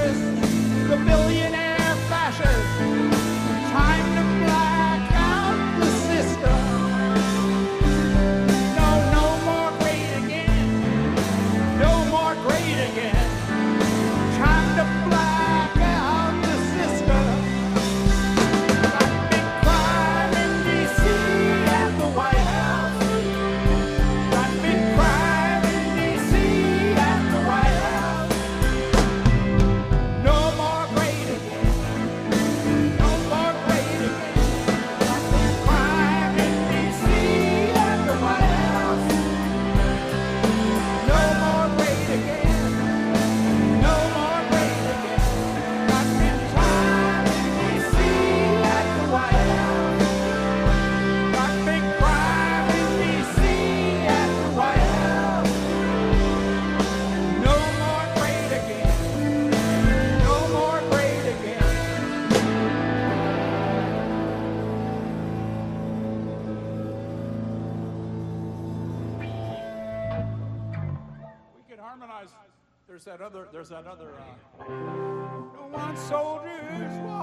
fascist, the billionaire fascist. Time to black out the system. No, no more great again. No more great again. Time to black out the system. Got big crime in D.C. at the White House. Got big crime in D.C. at the White House. No more great again. No more great again. Got big crime in D.C. at the White House. No more great again. No more great again. Got big crime in D.C. at the White House. Got big crime in D.C. at the White House. No more great again. No more great again. We could harmonize. There's that other. Don't want soldiers